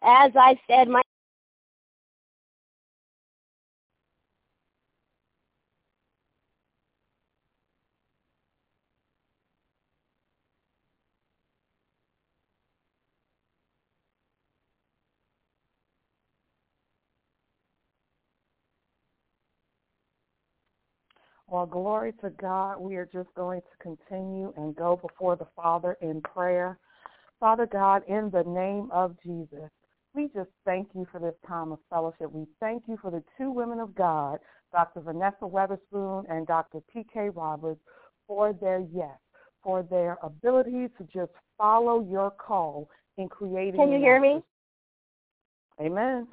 as I said, my Well, glory to God. We are just going to continue and go before the Father in prayer. Father God, in the name of Jesus, we just thank you for this time of fellowship. We thank you for the two women of God, Dr. Vanessa Weatherspoon and Dr. P.K. Roberts, for their yes, for their ability to just follow your call in creating. Can you hear me? Amen.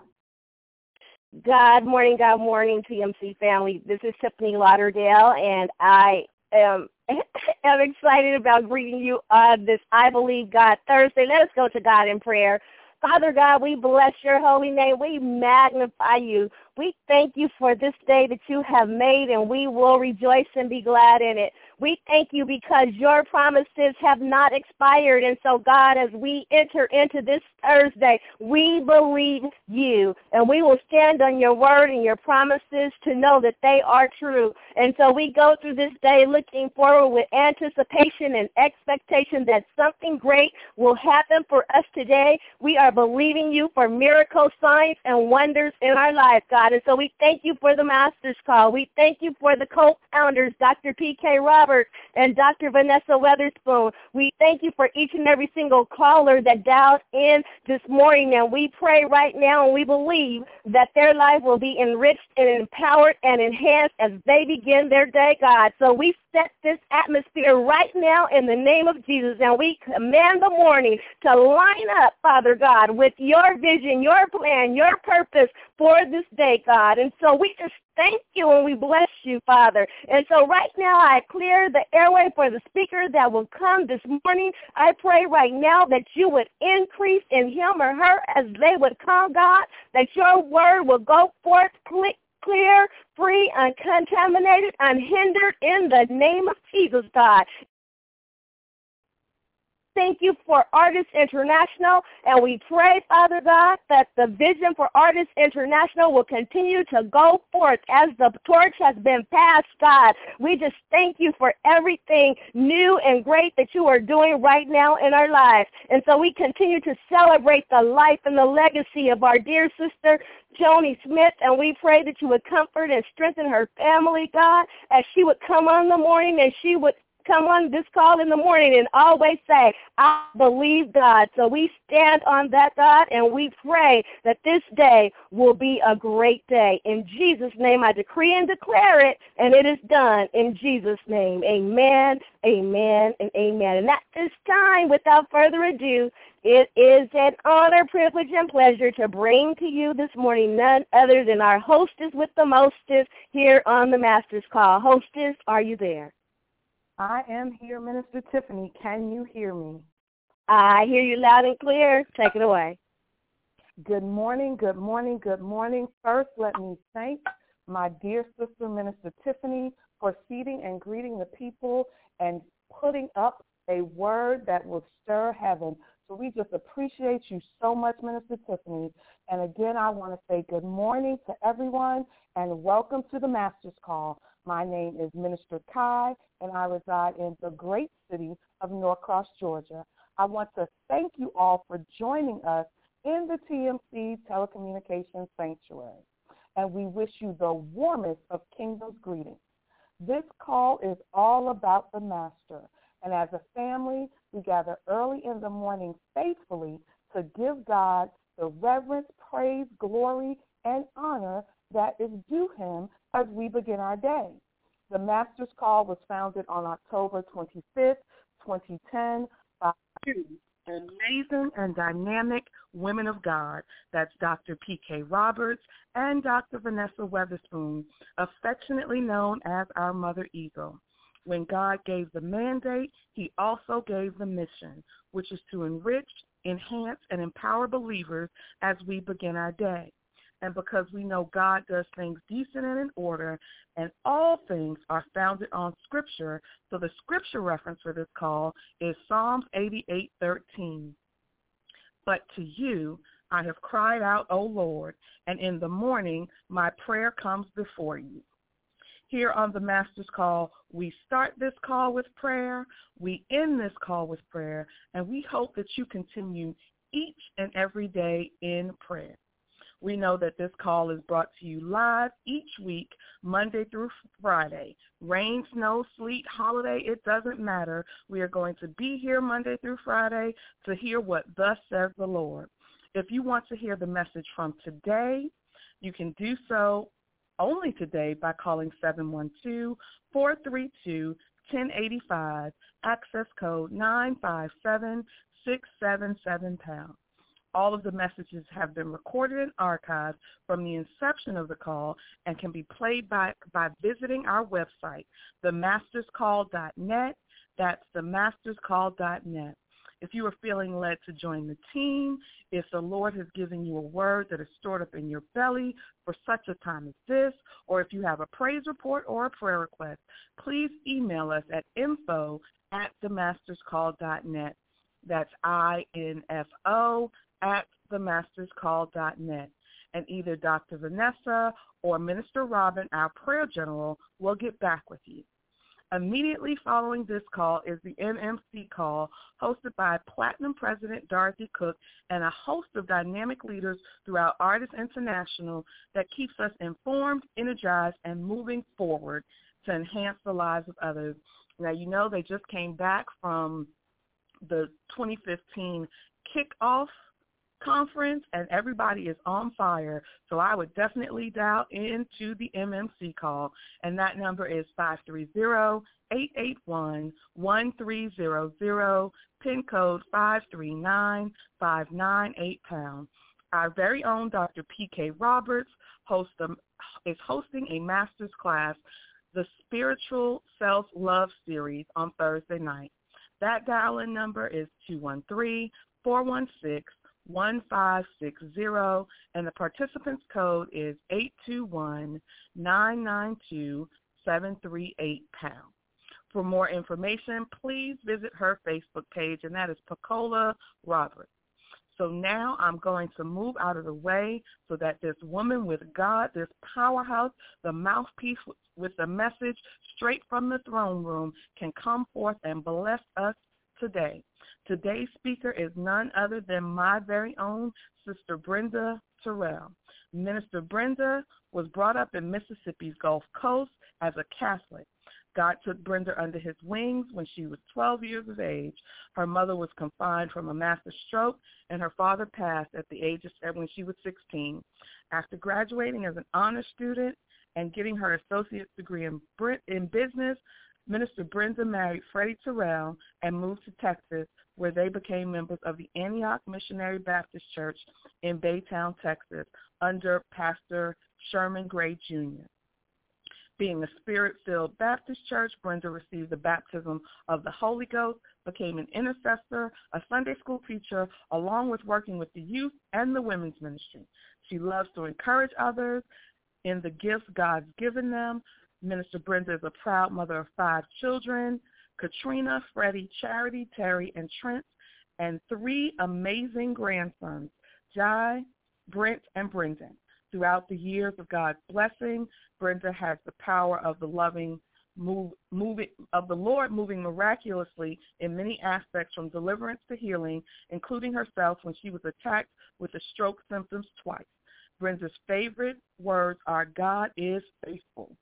God morning, TMC family. This is Tiffany Lauderdale, and I am excited about greeting you on this I Believe God Thursday. Let us go to God in prayer. Father God, we bless your holy name. We magnify you. We thank you for this day that you have made, and we will rejoice and be glad in it. We thank you because your promises have not expired. And so, God, as we enter into this Thursday, we believe you, and we will stand on your word and your promises to know that they are true. And so we go through this day looking forward with anticipation and expectation that something great will happen for us today. We are believing you for miracles, signs, and wonders in our life, God. And so we thank you for the Master's Call. We thank you for the co-founders, Dr. P.K. Roberts and Dr. Vanessa Weatherspoon. We thank you for each and every single caller that dialed in this morning. And we pray right now, and we believe that their life will be enriched and empowered and enhanced as they begin their day, God. So we set this atmosphere right now in the name of Jesus, and we command the morning to line up, Father God, with your vision, your plan, your purpose for this day, God. And so we just thank you and we bless you, Father. And so right now I clear the airway for the speaker that will come this morning. I pray right now that you would increase in him or her as they would come, God, that your word will go forth clear, free, uncontaminated, unhindered in the name of Jesus, God. Thank you for Artists International, and we pray, Father God, that the vision for Artists International will continue to go forth as the torch has been passed, God. We just thank you for everything new and great that you are doing right now in our lives. And so we continue to celebrate the life and the legacy of our dear sister, Joni Smith, and we pray that you would comfort and strengthen her family, God, as she would come on in the morning and she would come on this call in the morning and always say, I believe God. So we stand on that, God, and we pray that this day will be a great day. In Jesus' name, I decree and declare it, and it is done in Jesus' name. Amen, amen, and amen. And at this time, without further ado, it is an honor, privilege, and pleasure to bring to you this morning none other than our hostess with the mostest here on the Master's Call. Hostess, are you there? I am here, Minister Tiffany. Can you hear me? I hear you loud and clear. Take it away. Good morning, good morning, good morning. First, let me thank my dear sister, Minister Tiffany, for seating and greeting the people and putting up a word that will stir heaven. So we just appreciate you so much, Minister Tiffany. And again, I want to say good morning to everyone and welcome to the Master's Call. My name is Minister Kai, and I reside in the great city of Norcross, Georgia. I want to thank you all for joining us in the TMC Telecommunications Sanctuary, and we wish you the warmest of Kingdom's greetings. This call is all about the Master, and as a family, we gather early in the morning faithfully to give God the reverence, praise, glory, and honor that is due him as we begin our day. The Master's Call was founded on October 25th, 2010 by two amazing and dynamic women of God. That's Dr. P.K. Roberts and Dr. Vanessa Weatherspoon, affectionately known as our Mother Eagle. When God gave the mandate, he also gave the mission, which is to enrich, enhance, and empower believers as we begin our day. And because we know God does things decent and in order, and all things are founded on Scripture, so the Scripture reference for this call is Psalms 88:13. But to you, I have cried out, O Lord, and in the morning my prayer comes before you. Here on the Master's Call, we start this call with prayer, we end this call with prayer, and we hope that you continue each and every day in prayer. We know that this call is brought to you live each week, Monday through Friday. Rain, snow, sleet, holiday, it doesn't matter. We are going to be here Monday through Friday to hear what thus says the Lord. If you want to hear the message from today, you can do so only today by calling 712-432-1085, access code 957-677#. All of the messages have been recorded and archived from the inception of the call and can be played by visiting our website, themasterscall.net. That's themasterscall.net. If you are feeling led to join the team, if the Lord has given you a word that is stored up in your belly for such a time as this, or if you have a praise report or a prayer request, please email us at info@themasterscall.net. That's info@themasterscall.net. And either Dr. Vanessa or Minister Robin, our prayer general, will get back with you. Immediately following this call is the MMC call, hosted by Platinum President Dorothy Cook and a host of dynamic leaders throughout Artists International that keeps us informed, energized, and moving forward to enhance the lives of others. Now, you know they just came back from the 2015 kickoff conference, and everybody is on fire. So I would definitely dial into the MMC call, and that number is 530-881-1300, PIN code 539-598#. Our very own Dr. P.K. Roberts is hosting a master's class, the Spiritual Self-Love Series, on Thursday night. That dial-in number is 213-416-1560, and the participant's code is 821-992-738#. For more information, please visit her Facebook page, and that is Pecola Roberts. So now I'm going to move out of the way so that this woman with God, this powerhouse, the mouthpiece with the message straight from the throne room, can come forth and bless us today. Today's speaker is none other than my very own Sister Brenda Terrell. Minister Brenda was brought up in Mississippi's Gulf Coast as a Catholic. God took Brenda under his wings when she was 12 years of age. Her mother was confined from a massive stroke, and her father passed at the age of when she was 16. After graduating as an honor student and getting her associate's degree in business, Minister Brenda married Freddie Terrell and moved to Texas, where they became members of the Antioch Missionary Baptist Church in Baytown, Texas, under Pastor Sherman Gray, Jr. Being a Spirit-filled Baptist church, Brenda received the baptism of the Holy Ghost, became an intercessor, a Sunday school teacher, along with working with the youth and the women's ministry. She loves to encourage others in the gifts God's given them. Minister Brenda is a proud mother of 5 children, Katrina, Freddie, Charity, Terry, and Trent, and 3 amazing grandsons, Jai, Brent, and Brendan. Throughout the years of God's blessing, Brenda has the power of the Lord moving miraculously in many aspects, from deliverance to healing, including herself when she was attacked with the stroke symptoms twice. Brenda's favorite words are, "God is faithful."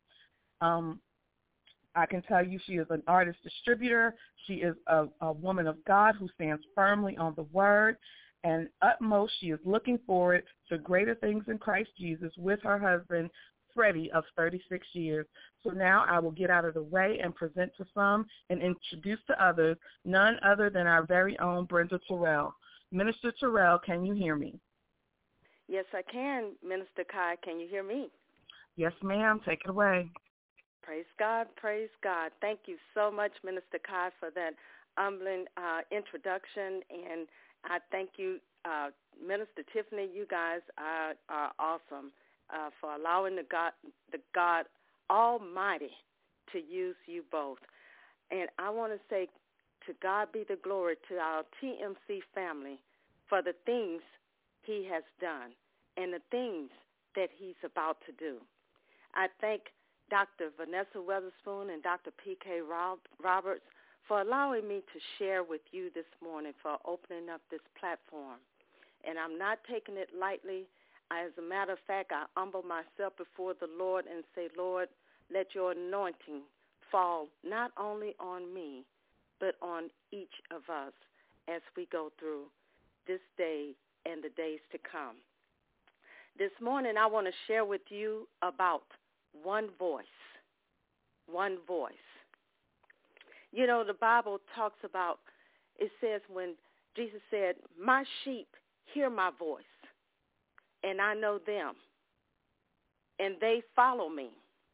I can tell you she is an artist distributor. She is a woman of God who stands firmly on the word. And utmost, she is looking forward to greater things in Christ Jesus with her husband, Freddie, of 36 years. So now I will get out of the way and present to some and introduce to others none other than our very own Brenda Terrell. Minister Terrell, can you hear me? Yes, I can, Minister Kai. Can you hear me? Yes, ma'am. Take it away. Praise God. Praise God. Thank you so much, Minister Kai, for that humbling introduction. And I thank you, Minister Tiffany. You guys are awesome for allowing the God Almighty to use you both. And I want to say, to God be the glory, to our TMC family for the things he has done and the things that he's about to do. I thank Dr. Vanessa Weatherspoon and Dr. P.K. Roberts for allowing me to share with you this morning, for opening up this platform. And I'm not taking it lightly. As a matter of fact, I humble myself before the Lord and say, Lord, let your anointing fall not only on me, but on each of us as we go through this day and the days to come. This morning, I want to share with you about one voice. One voice. You know, the Bible talks about, it says when Jesus said, my sheep hear my voice, and I know them, and they follow me.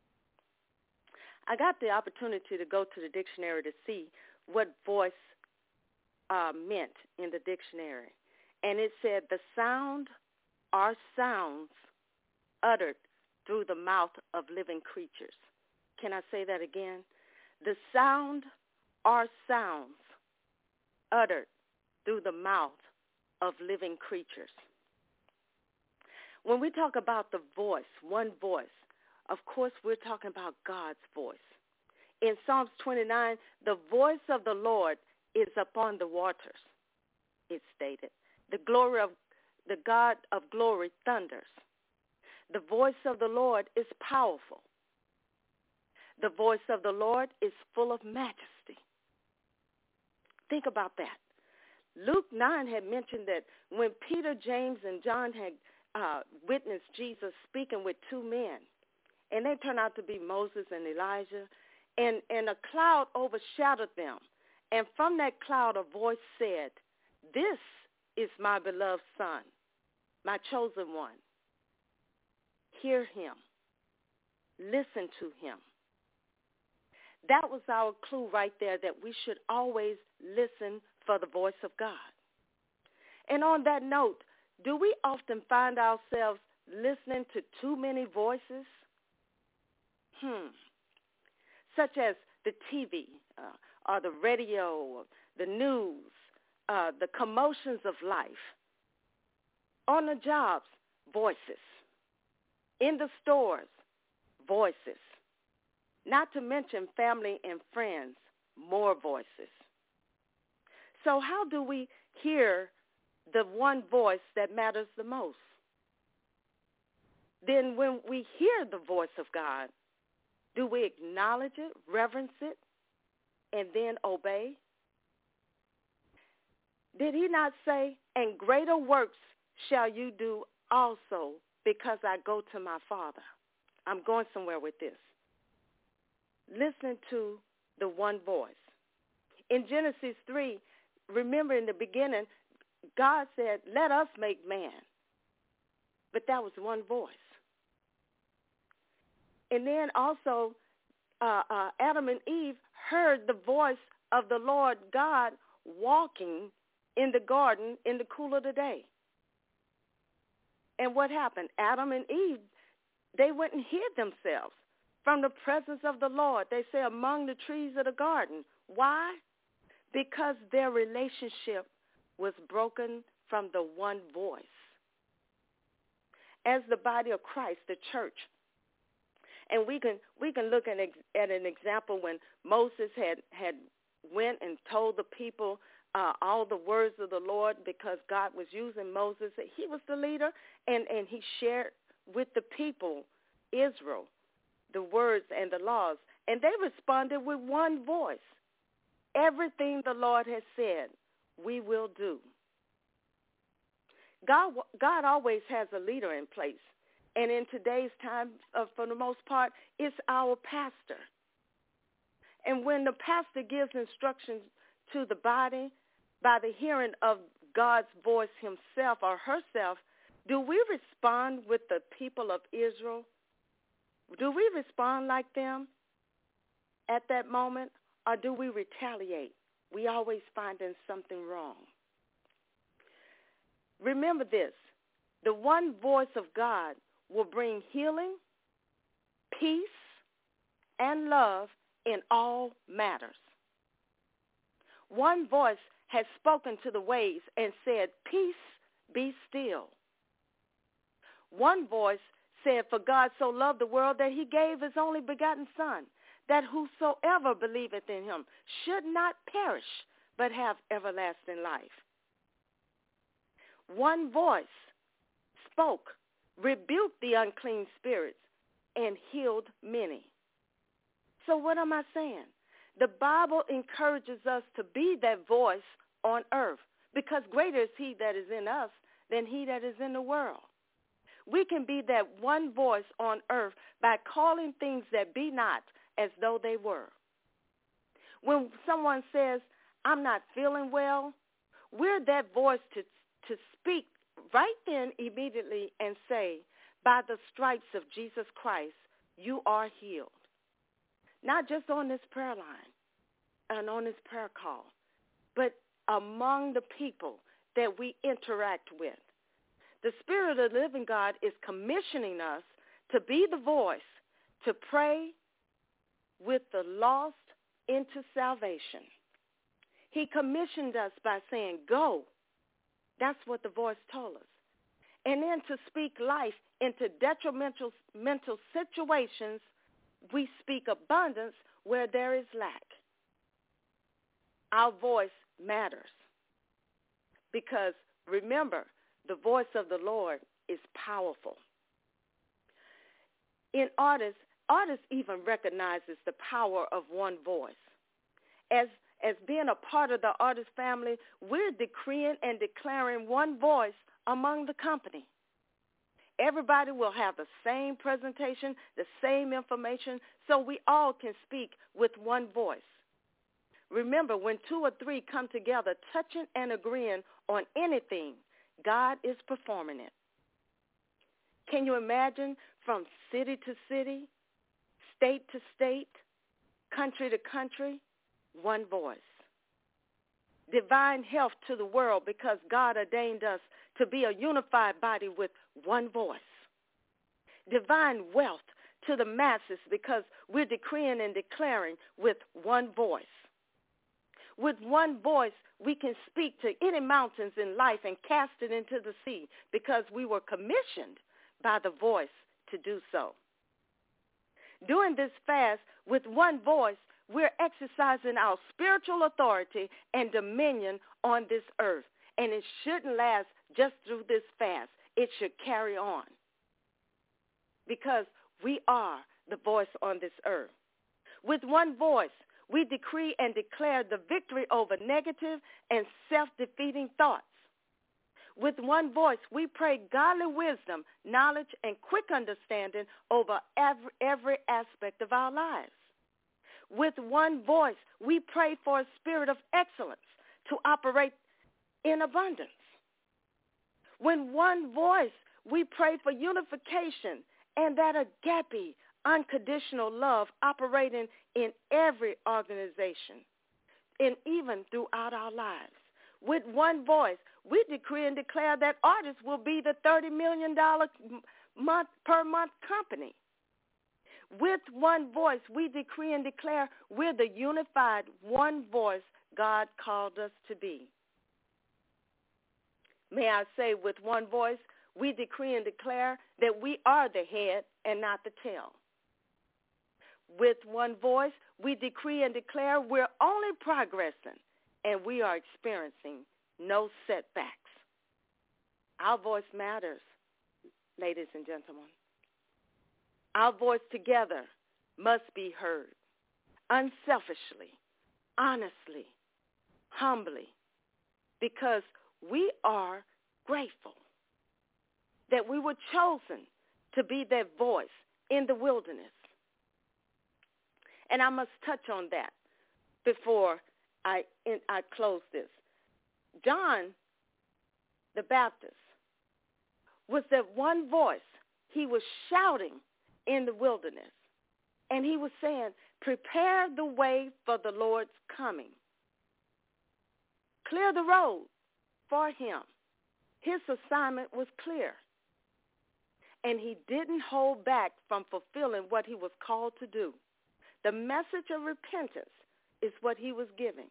I got the opportunity to go to the dictionary to see what voice meant in the dictionary. And it said the sound or sounds uttered through the mouth of living creatures. Can I say that again? The sound or sounds uttered through the mouth of living creatures. When we talk about the voice, one voice, of course we're talking about God's voice. In Psalms 29, the voice of the Lord is upon the waters, it stated. The glory of the God of glory thunders. The voice of the Lord is powerful. The voice of the Lord is full of majesty. Think about that. Luke 9 had mentioned that when Peter, James, and John had witnessed Jesus speaking with two men, and they turned out to be Moses and Elijah, and a cloud overshadowed them. And from that cloud, a voice said, this is my beloved Son, my chosen one. Hear him. Listen to him. That was our clue right there, that we should always listen for the voice of God. And on that note, do we often find ourselves listening to too many voices? Such as the TV or the radio, or the news, the commotions of life. On the jobs, voices. In the stores, voices. Not to mention family and friends, more voices. So how do we hear the one voice that matters the most? Then when we hear the voice of God, do we acknowledge it, reverence it, and then obey? Did he not say, and greater works shall you do also, because I go to my Father? I'm going somewhere with this. Listen to the one voice. In Genesis 3, remember in the beginning, God said, let us make man. But that was one voice. And then also, Adam and Eve heard the voice of the Lord God walking in the garden in the cool of the day. And what happened? Adam and Eve, they went and hid themselves from the presence of the Lord. They say among the trees of the garden. Why? Because their relationship was broken from the one voice. As the body of Christ, the church, and we can look at an example when Moses had went and told the people all the words of the Lord, because God was using Moses. He was the leader, and he shared with the people, Israel, the words and the laws. And they responded with one voice. Everything the Lord has said, we will do. God always has a leader in place. And in today's time, for the most part, it's our pastor. And when the pastor gives instructions to the body by the hearing of God's voice himself or herself, do we respond with the people of Israel? Do we respond like them at that moment, or do we retaliate? We always finding something wrong. Remember this, the one voice of God will bring healing, peace, and love in all matters. One voice has spoken to the waves and said, peace, be still. One voice said, "For God so loved the world that he gave his only begotten Son, that whosoever believeth in him should not perish, but have everlasting life." One voice spoke, rebuked the unclean spirits, and healed many. So what am I saying? The Bible encourages us to be that voice on earth, because greater is he that is in us than he that is in the world. We can be that one voice on earth by calling things that be not as though they were. When someone says, "I'm not feeling well," we're that voice to speak right then immediately and say, "By the stripes of Jesus Christ, you are healed." Not just on this prayer line and on this prayer call, but among the people that we interact with. The Spirit of the living God is commissioning us to be the voice to pray with the lost into salvation. He commissioned us by saying, "Go." That's what the voice told us. And then to speak life into detrimental mental situations, we speak abundance where there is lack. Our voice matters because, remember, the voice of the Lord is powerful. In artists even recognizes the power of one voice. As being a part of the artist family, we're decreeing and declaring one voice among the company. Everybody will have the same presentation, the same information, so we all can speak with one voice. Remember, when 2 or 3 come together, touching and agreeing on anything, God is performing it. Can you imagine from city to city, state to state, country to country, one voice? Divine health to the world because God ordained us to be a unified body with one voice. Divine wealth to the masses because we're decreeing and declaring with one voice. With one voice, we can speak to any mountains in life and cast it into the sea because we were commissioned by the voice to do so. During this fast, with one voice, we're exercising our spiritual authority and dominion on this earth. And it shouldn't last just through this fast. It should carry on because we are the voice on this earth. With one voice, we decree and declare the victory over negative and self-defeating thoughts. With one voice, we pray godly wisdom, knowledge, and quick understanding over every aspect of our lives. With one voice, we pray for a spirit of excellence to operate in abundance. With one voice, we pray for unification and that agape, unconditional love operating in every organization and even throughout our lives. With one voice, we decree and declare that artists will be the $30 million per month company. With one voice, we decree and declare we're the unified one voice God called us to be. May I say, with one voice, we decree and declare that we are the head and not the tail. With one voice, we decree and declare we're only progressing and we are experiencing no setbacks. Our voice matters, ladies and gentlemen. Our voice together must be heard unselfishly, honestly, humbly, because we are grateful that we were chosen to be that voice in the wilderness. And I must touch on that before I close this. John the Baptist was that one voice. He was shouting in the wilderness, and he was saying, "Prepare the way for the Lord's coming. Clear the road for him." His assignment was clear, and he didn't hold back from fulfilling what he was called to do. The message of repentance is what he was giving.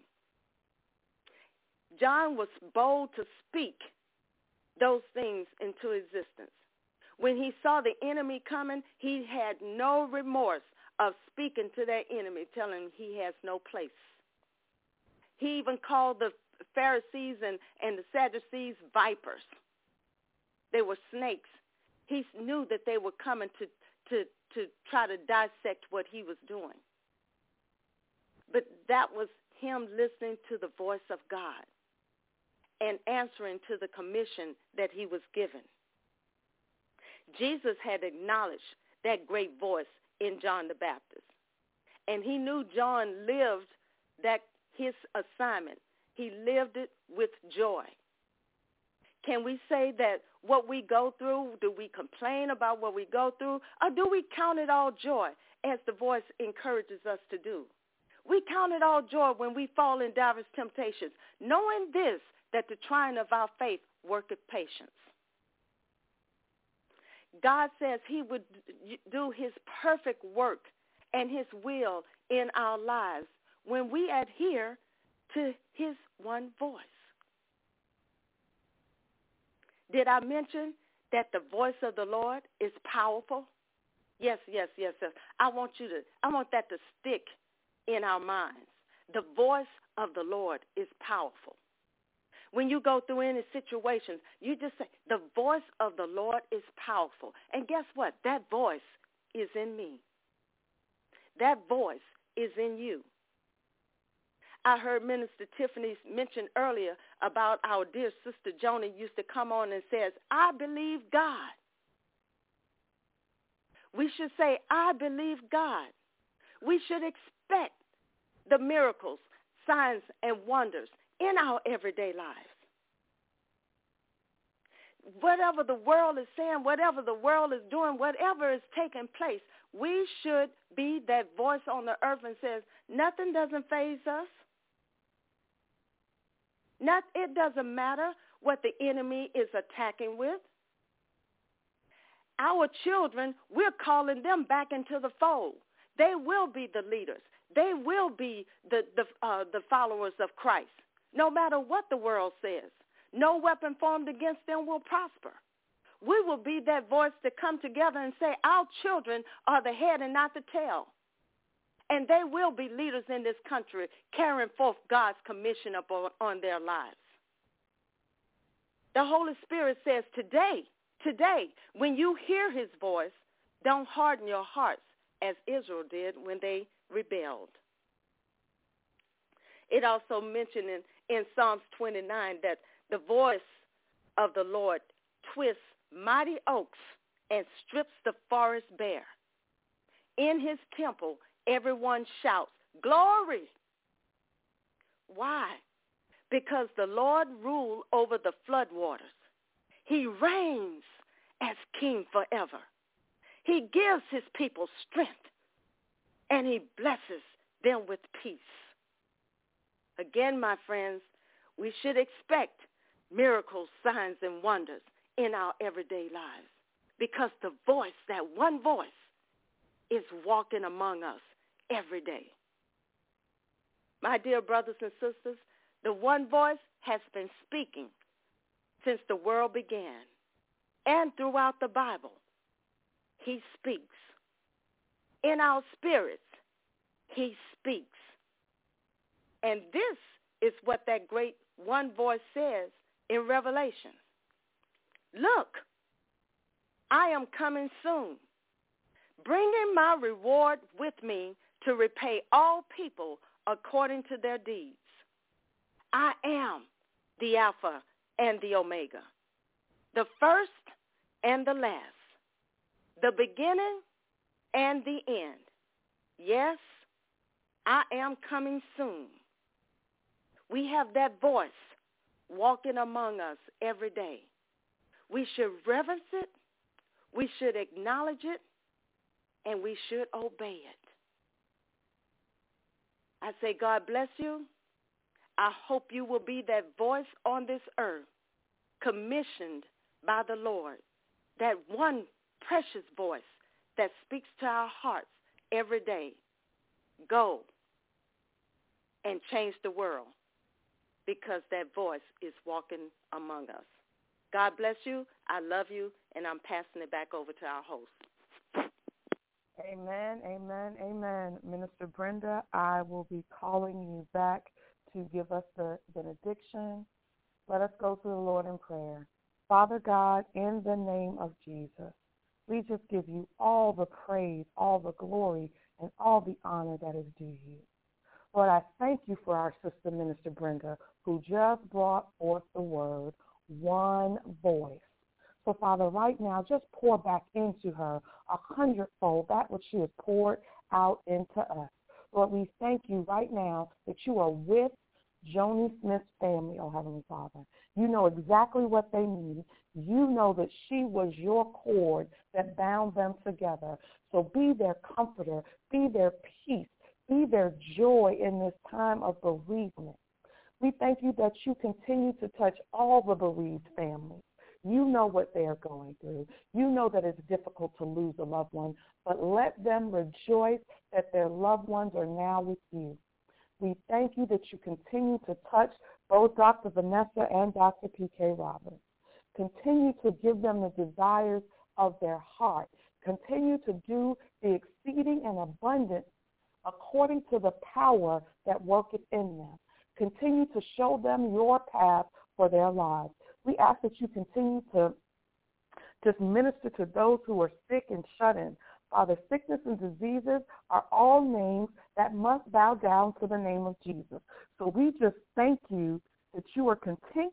John was bold to speak those things into existence. When he saw the enemy coming, he had no remorse of speaking to that enemy, telling him he has no place. He even called the Pharisees and the Sadducees vipers. They were snakes. He knew that they were coming to try to dissect what he was doing. But that was him listening to the voice of God and answering to the commission that he was given. Jesus had acknowledged that great voice in John the Baptist. And he knew John lived his assignment. He lived it with joy. Can we say that what we go through, do we complain about what we go through, or do we count it all joy, as the voice encourages us to do? We count it all joy when we fall in diverse temptations, knowing this, that the trying of our faith worketh patience. God says he would do his perfect work and his will in our lives when we adhere to his one voice. Did I mention that the voice of the Lord is powerful? Yes. I want that to stick in our minds. The voice of the Lord is powerful. When you go through any situations, you just say, the voice of the Lord is powerful. And guess what? That voice is in me. That voice is in you. I heard Minister Tiffany mention earlier about our dear sister Joni used to come on and says, I believe God. We should say, I believe God. We should expect the miracles, signs, and wonders in our everyday lives. Whatever the world is saying, whatever the world is doing, whatever is taking place, we should be that voice on the earth and says, nothing doesn't faze us. It doesn't matter what the enemy is attacking with. Our children, we're calling them back into the fold. They will be the leaders. They will be the followers of Christ, no matter what the world says. No weapon formed against them will prosper. We will be that voice to come together and say our children are the head and not the tail. And they will be leaders in this country, carrying forth God's commission on their lives. The Holy Spirit says today, when you hear his voice, don't harden your hearts as Israel did when they rebelled. It also mentioned in Psalms 29 that the voice of the Lord twists mighty oaks and strips the forest bare. In his temple, everyone shouts, glory. Why? Because the Lord ruled over the floodwaters. He reigns as king forever. He gives his people strength, and he blesses them with peace. Again, my friends, we should expect miracles, signs, and wonders in our everyday lives because the voice, that one voice, is walking among us every day. My dear brothers and sisters, the one voice has been speaking since the world began and throughout the Bible. He speaks. In our spirits, he speaks. And this is what that great one voice says in Revelation. Look, I am coming soon, bringing my reward with me to repay all people according to their deeds. I am the Alpha and the Omega, the first and the last, the beginning and the end. Yes, I am coming soon. We have that voice walking among us every day. We should reverence it, we should acknowledge it, and we should obey it. I say, God bless you. I hope you will be that voice on this earth, commissioned by the Lord, that one precious voice that speaks to our hearts every day. Go and change the world because that voice is walking among us. God bless you. I love you, and I'm passing it back over to our host. Amen, amen, amen. Minister Brenda, I will be calling you back to give us the benediction. Let us go to the Lord in prayer. Father God, in the name of Jesus, we just give you all the praise, all the glory, and all the honor that is due you. Lord, I thank you for our sister, Minister Brenda, who just brought forth the word, one voice. So, Father, right now, just pour back into her 100-fold that which she has poured out into us. Lord, we thank you right now that you are with Joni Smith's family, oh Heavenly Father. You know exactly what they need. You know that she was your cord that bound them together. So be their comforter, be their peace, be their joy in this time of bereavement. We thank you that you continue to touch all the bereaved families. You know what they are going through. You know that it's difficult to lose a loved one, but let them rejoice that their loved ones are now with you. We thank you that you continue to touch both Dr. Vanessa and Dr. P.K. Roberts. Continue to give them the desires of their heart. Continue to do the exceeding and abundant according to the power that worketh in them. Continue to show them your path for their lives. We ask that you continue to just minister to those who are sick and shut in. Father, sickness and diseases are all names that must bow down to the name of Jesus. So we just thank you that you are continuing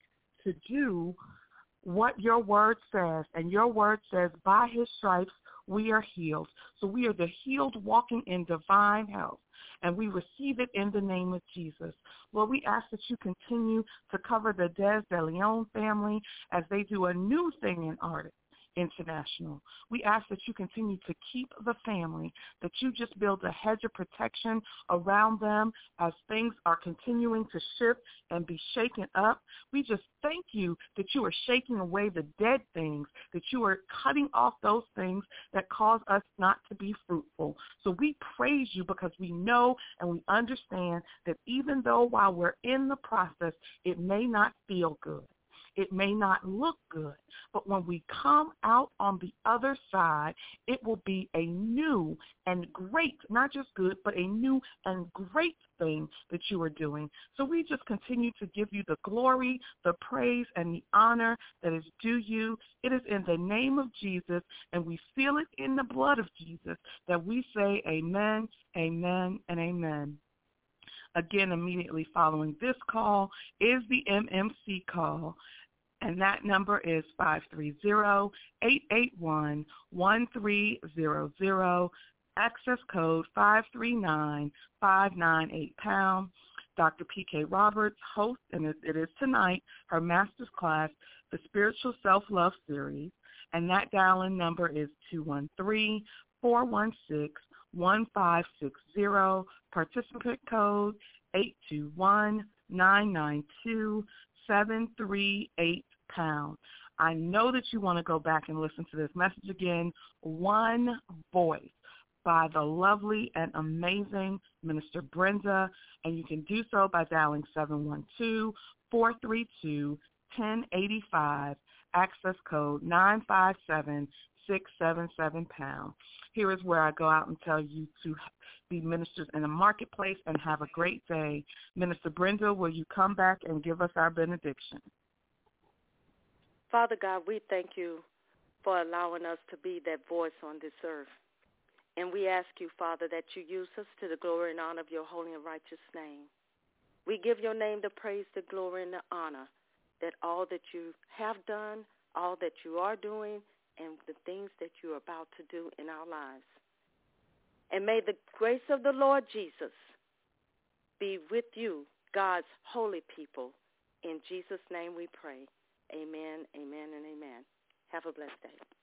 to do what your word says. And your word says, by his stripes we are healed. So we are the healed walking in divine health. And we receive it in the name of Jesus. Lord, we ask that you continue to cover the Des De Leon family as they do a new thing in Artist International. We ask that you continue to keep the family, that you just build a hedge of protection around them as things are continuing to shift and be shaken up. We just thank you that you are shaking away the dead things, that you are cutting off those things that cause us not to be fruitful. So we praise you because we know and we understand that even though while we're in the process, it may not feel good. It may not look good, but when we come out on the other side, it will be a new and great, not just good, but a new and great thing that you are doing. So we just continue to give you the glory, the praise, and the honor that is due you. It is in the name of Jesus, and we seal it in the blood of Jesus that we say amen, amen, and amen. Again, immediately following this call is the MMC call. And that number is 530-881-1300, access code 539-598#. Dr. P.K. Roberts hosts, and it is tonight, her master's class, the Spiritual Self-Love Series, and that dial-in number is 213-416-1560, participant code 821-992-738#. I know that you want to go back and listen to this message again. One voice by the lovely and amazing Minister Brenda, and you can do so by dialing 712-432-1085, access code 957-677#. Here is where I go out and tell you to be ministers in the marketplace and have a great day. Minister Brenda, will you come back and give us our benediction? Father God, we thank you for allowing us to be that voice on this earth. And we ask you, Father, that you use us to the glory and honor of your holy and righteous name. We give your name the praise, the glory, and the honor that all that you have done, all that you are doing, and the things that you're about to do in our lives. And may the grace of the Lord Jesus be with you, God's holy people. In Jesus' name we pray. Amen, amen, and amen. Have a blessed day.